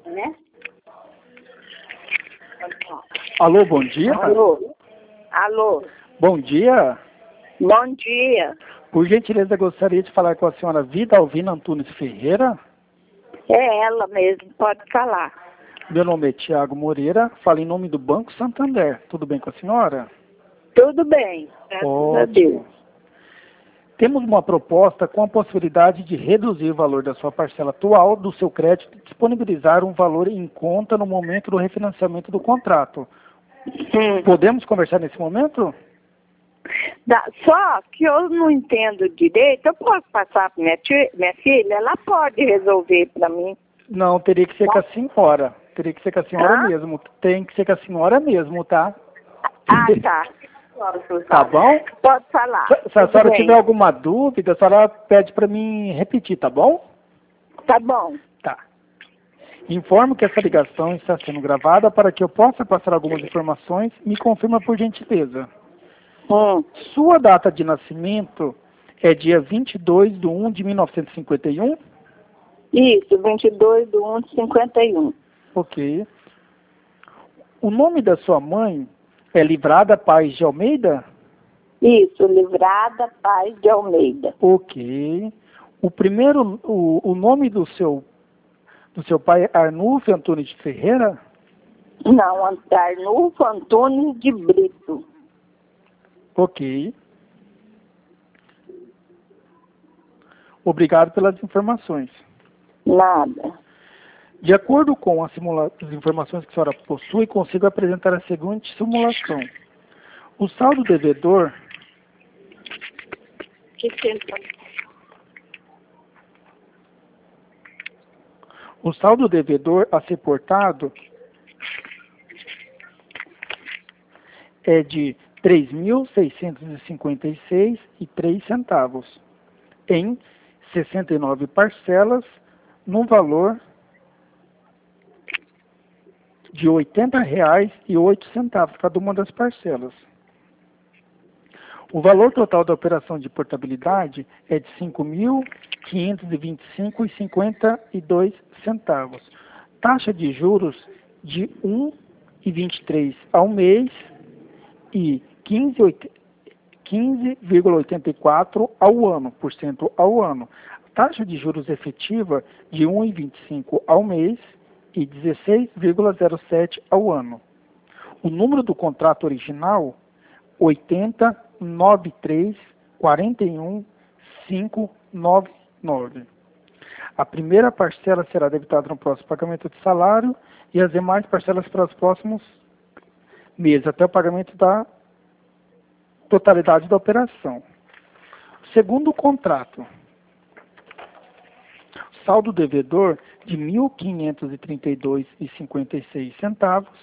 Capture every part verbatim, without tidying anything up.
Né? Alô, bom dia. Alô? Alô? Bom dia. Bom dia. Por gentileza, gostaria de falar com a senhora Vida Alvina Antunes Ferreira. É ela mesmo, pode falar. Meu nome é Tiago Moreira, falo em nome do Banco Santander. Tudo bem com a senhora? Tudo bem, graças a Deus. Ótimo. Temos uma proposta com a possibilidade de reduzir o valor da sua parcela atual do seu crédito e disponibilizar um valor em conta no momento do refinanciamento do contrato. Hum. Podemos conversar nesse momento? Dá- Só que eu não entendo direito, eu posso passar para minha, tia- minha filha? Ela pode resolver para mim. Não, teria que ser com a senhora. Teria que ser com a senhora Hã? mesmo. Tem que ser com a senhora mesmo, tá? Ah, tá. Tá bom? Pode falar. Se, se a Tudo senhora bem. tiver alguma dúvida, a senhora pede para mim repetir, tá bom? Tá bom. Tá. Informo que essa ligação está sendo gravada para que eu possa passar algumas informações. Me confirma por gentileza. Hum. Sua data de nascimento é dia vinte e dois de um de mil novecentos e cinquenta e um? Isso, vinte e dois de um de cinquenta e um. Ok. O nome da sua mãe é Livrada Paz de Almeida? Isso, Livrada Paz de Almeida. Ok. O primeiro, o, o nome do seu, do seu pai é Arnulfo Antunes de Ferreira? Não, Arnulfo Antunes de Brito. Ok. Obrigado pelas informações. Nada. De acordo com a simula- as informações que a senhora possui, consigo apresentar a seguinte simulação. O saldo devedor, Que tempo? o saldo devedor a ser portado é de três mil seiscentos e cinquenta e seis reais e três centavos, em sessenta e nove parcelas, no valor de oitenta reais e oito centavos cada uma das parcelas. O valor total da operação de portabilidade é de cinco mil quinhentos e vinte e cinco reais e cinquenta e dois centavos. Taxa de juros de um vírgula vinte e três ao mês e quinze vírgula oitenta e quatro ao ano, por cento ao ano. Taxa de juros efetiva de um vírgula vinte e cinco ao mês e dezesseis vírgula zero sete ao ano. O número do contrato original, oitenta, noventa e três, quarenta e um, quinhentos e noventa e nove. A primeira parcela será debitada no próximo pagamento de salário e as demais parcelas para os próximos meses, até o pagamento da totalidade da operação. Segundo contrato, saldo devedor de mil quinhentos e trinta e dois reais e cinquenta e seis centavos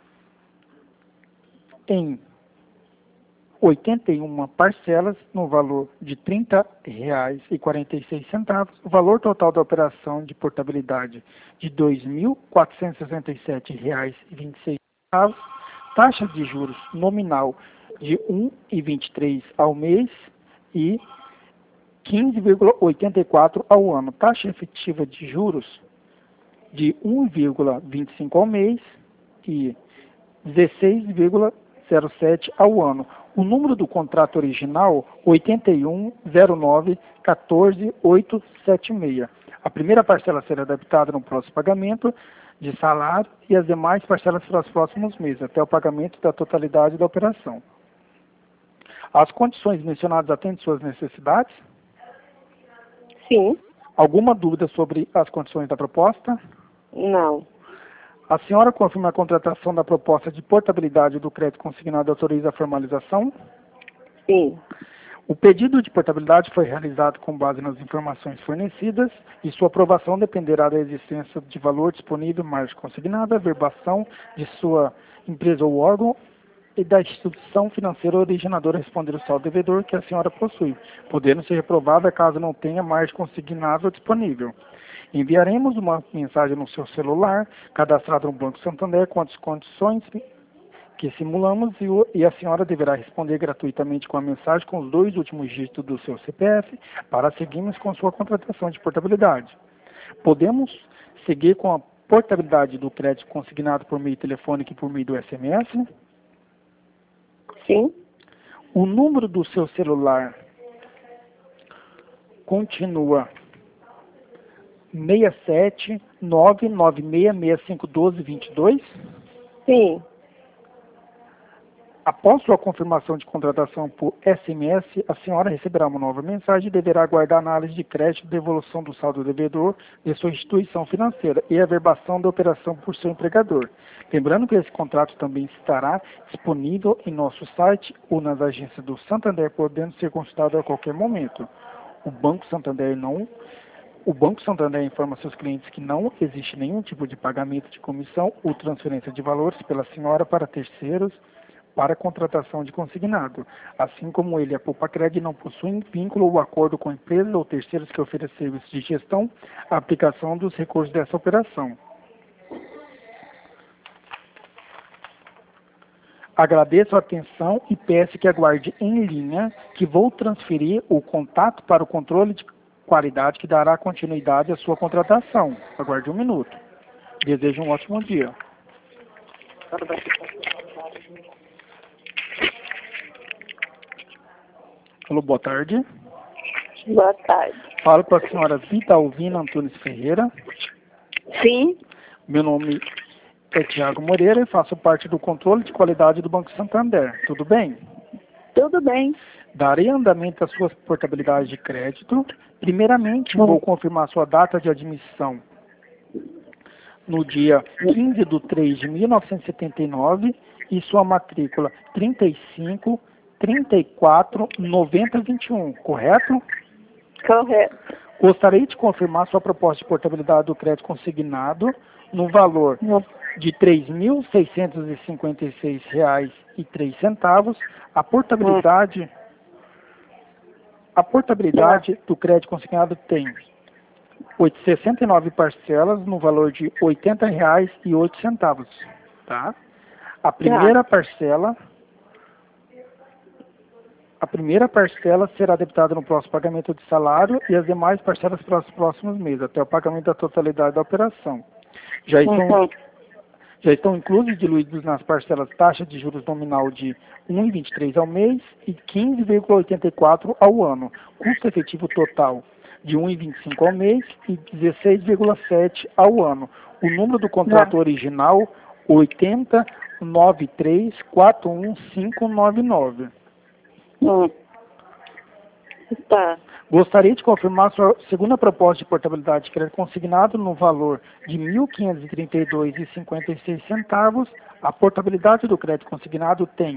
em oitenta e uma parcelas no valor de trinta reais e quarenta e seis centavos, o valor total da operação de portabilidade de dois mil quatrocentos e sessenta e sete reais e vinte e seis centavos, taxa de juros nominal de um vírgula vinte e três ao mês e quinze vírgula oitenta e quatro ao ano, taxa efetiva de juros de um vírgula vinte e cinco ao mês e dezesseis vírgula zero sete ao ano. O número do contrato original, oitenta e um, zero nove, quatorze, oitocentos e setenta e seis. A primeira parcela será debitada no próximo pagamento de salário e as demais parcelas para os próximos meses, até o pagamento da totalidade da operação. As condições mencionadas atendem suas necessidades? Sim. Alguma dúvida sobre as condições da proposta? Não. A senhora confirma a contratação da proposta de portabilidade do crédito consignado e autoriza a formalização? Sim. O pedido de portabilidade foi realizado com base nas informações fornecidas e sua aprovação dependerá da existência de valor disponível, margem consignada, verbação de sua empresa ou órgão e da instituição financeira originadora responder o saldo devedor que a senhora possui, podendo ser reprovada caso não tenha margem consignável disponível. Enviaremos uma mensagem no seu celular, cadastrado no Banco Santander, com as condições que simulamos e, o, e a senhora deverá responder gratuitamente com a mensagem com os dois últimos dígitos do seu C P F para seguirmos com sua contratação de portabilidade. Podemos seguir com a portabilidade do crédito consignado por meio telefônico e por meio do S M S? Sim. O número do seu celular continua seis sete nove nove seis seis cinco um dois dois dois? Sim. Após sua confirmação de contratação por S M S, a senhora receberá uma nova mensagem e deverá aguardar análise de crédito, devolução do saldo devedor de sua instituição financeira e averbação da operação por seu empregador. Lembrando que esse contrato também estará disponível em nosso site ou nas agências do Santander, podendo ser consultado a qualquer momento. O Banco Santander não O Banco Santander informa seus clientes que não existe nenhum tipo de pagamento de comissão ou transferência de valores pela senhora para terceiros para contratação de consignado, assim como ele, a Poupa-Cred, não possui vínculo ou acordo com empresas ou terceiros que ofereçam serviços de gestão, a aplicação dos recursos dessa operação. Agradeço a atenção e peço que aguarde em linha que vou transferir o contato para o controle de qualidade que dará continuidade à sua contratação. Aguarde um minuto. Desejo um ótimo dia. Alô, boa tarde. Boa tarde. Falo com a senhora Vitalvina Antunes Ferreira. Sim. Meu nome é Tiago Moreira e faço parte do controle de qualidade do Banco Santander. Tudo bem? Tudo bem. Darei andamento às suas portabilidades de crédito. Primeiramente, vou confirmar sua data de admissão no dia quinze de três de mil novecentos e setenta e nove e sua matrícula trinta e cinco, trinta e quatro, noventa, vinte e um, correto? Correto. Gostaria de confirmar sua proposta de portabilidade do crédito consignado no valor de três mil seiscentos e cinquenta e seis reais e três centavos. A portabilidade, a portabilidade do crédito consignado tem sessenta e nove parcelas no valor de oitenta reais e oito centavos. Tá? A primeira parcela A primeira parcela será debitada no próximo pagamento de salário e as demais parcelas para os próximos meses, até o pagamento da totalidade da operação. Já estão, uhum. já estão inclusos e diluídos nas parcelas taxa de juros nominal de um vírgula vinte e três ao mês e quinze vírgula oitenta e quatro ao ano. Custo efetivo total de um vírgula vinte e cinco ao mês e dezesseis vírgula sete ao ano. O número do contrato original, oitenta, noventa e três, quarenta e um, cinco nove nove. Hum. Tá. Gostaria de confirmar sua segunda proposta de portabilidade de crédito consignado no valor de mil quinhentos e trinta e dois reais e cinquenta e seis centavos. A portabilidade do crédito consignado tem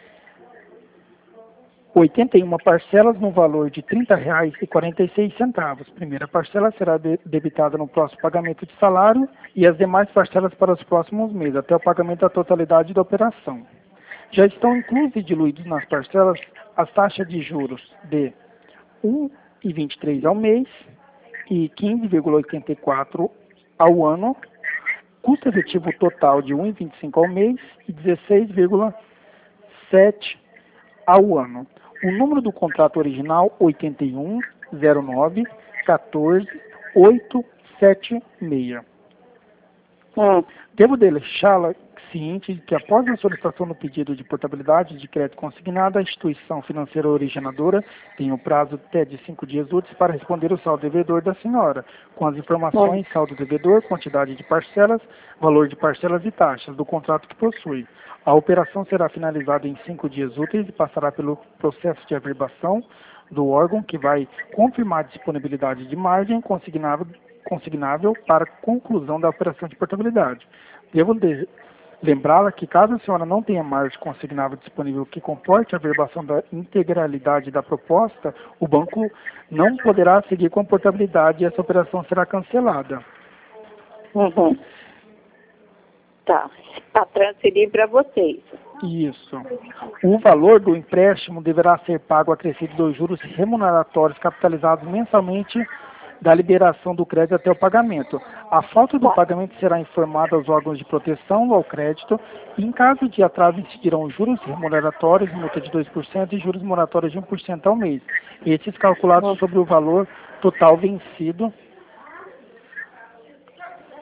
oitenta e uma parcelas no valor de trinta reais e quarenta e seis centavos. Primeira parcela será de, debitada no próximo pagamento de salário e as demais parcelas para os próximos meses, até o pagamento da totalidade da operação. Já estão inclusos e diluídos nas parcelas as taxas de juros de um vírgula vinte e três ao mês e quinze vírgula oitenta e quatro ao ano, custo efetivo total de um vírgula vinte e cinco ao mês e dezesseis vírgula sete ao ano. O número do contrato original, oitenta e um, zero nove, quatorze, oitocentos e setenta e seis. Hum. Devo deixá-la ciente de que após a solicitação do pedido de portabilidade de crédito consignado, a instituição financeira originadora tem o prazo até de cinco dias úteis para responder o saldo devedor da senhora, com as informações hum. saldo devedor, quantidade de parcelas, valor de parcelas e taxas do contrato que possui. A operação será finalizada em cinco dias úteis e passará pelo processo de averbação do órgão que vai confirmar a disponibilidade de margem consignável, consignável para conclusão da operação de portabilidade. Devo de lembrá-la que caso a senhora não tenha margem consignável disponível que comporte a averbação da integralidade da proposta, o banco não poderá seguir com a portabilidade e essa operação será cancelada. Uhum. Tá. Para transferir para vocês. Isso. O valor do empréstimo deverá ser pago acrescido dos juros remuneratórios capitalizados mensalmente da liberação do crédito até o pagamento. A falta do pagamento será informada aos órgãos de proteção ao crédito e, em caso de atraso, incidirão juros remuneratórios, multa de dois por cento e juros moratórios de um por cento ao mês. Esses calculados sobre o valor total vencido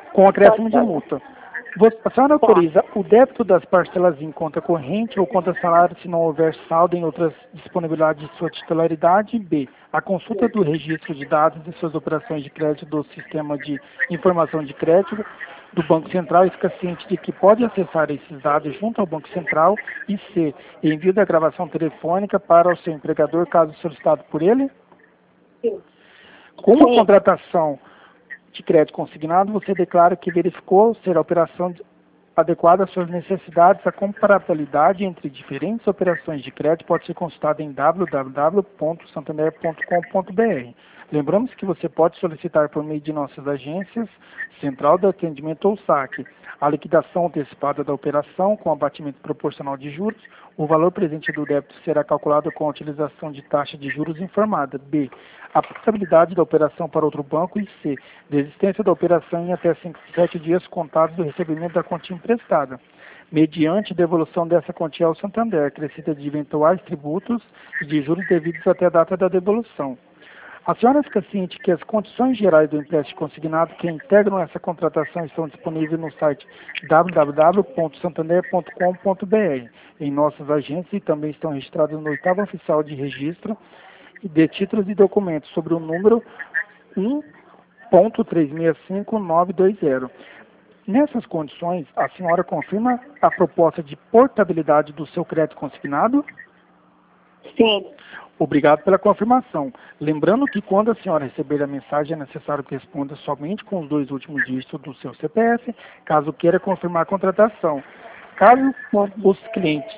Com acréscimo de Pode falar. multa. Você, a senhora autoriza o débito das parcelas em conta corrente ou conta salário se não houver saldo em outras disponibilidades de sua titularidade? B. A consulta do registro de dados de suas operações de crédito do Sistema de Informação de Crédito do Banco Central e fica ciente de que pode acessar esses dados junto ao Banco Central. E C. Envio da gravação telefônica para o seu empregador caso solicitado por ele? Sim. Como a Sim. contratação de crédito consignado, você declara que verificou ser a operação adequada às suas necessidades. A comparabilidade entre diferentes operações de crédito pode ser consultada em w w w ponto santander ponto com ponto b r. Lembramos que você pode solicitar por meio de nossas agências, Central de Atendimento ou saque, a liquidação antecipada da operação com abatimento proporcional de juros. O valor presente do débito será calculado com a utilização de taxa de juros informada. B. A possibilidade da operação para outro banco. E C. Desistência da operação em até cinco, sete dias contados do recebimento da quantia emprestada, mediante devolução dessa quantia ao Santander, acrescida de eventuais tributos e de juros devidos até a data da devolução. A senhora fica ciente que as condições gerais do empréstimo consignado que integram essa contratação estão disponíveis no site w w w ponto santander ponto com ponto b r, em nossas agências, e também estão registradas no oitavo oficial de registro de títulos e documentos sobre o número um ponto três seis cinco nove dois zero. Nessas condições, a senhora confirma a proposta de portabilidade do seu crédito consignado? Sim. Obrigado pela confirmação. Lembrando que quando a senhora receber a mensagem, é necessário que responda somente com os dois últimos dígitos do seu C P F, caso queira confirmar a contratação. Caso os clientes...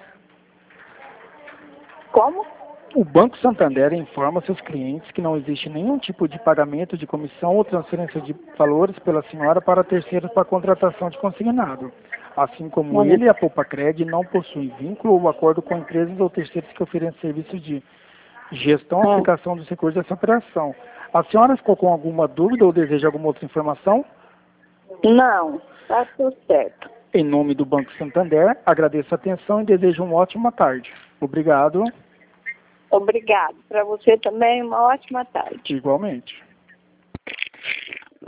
Como? O Banco Santander informa seus clientes que não existe nenhum tipo de pagamento de comissão ou transferência de valores pela senhora para terceiros para contratação de consignado. Assim como Uhum. ele e a Poupa-Cred não possuem vínculo ou acordo com empresas ou terceiros que oferecem serviços de gestão e Uhum. aplicação dos recursos dessa operação. A senhora ficou com alguma dúvida ou deseja alguma outra informação? Não, tá tudo certo. Em nome do Banco Santander, agradeço a atenção e desejo uma ótima tarde. Obrigado. Obrigado. Para você também, uma ótima tarde. Igualmente.